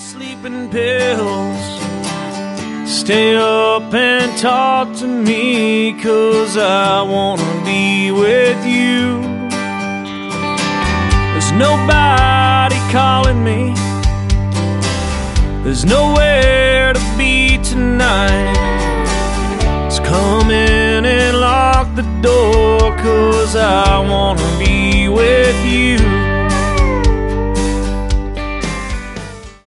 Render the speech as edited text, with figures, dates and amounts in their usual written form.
sleeping pills. Stay up and talk to me, 'cause I wanna be with you. There's nobody calling me, there's nowhere to be tonight. Just come in and lock the door, 'cause I wanna be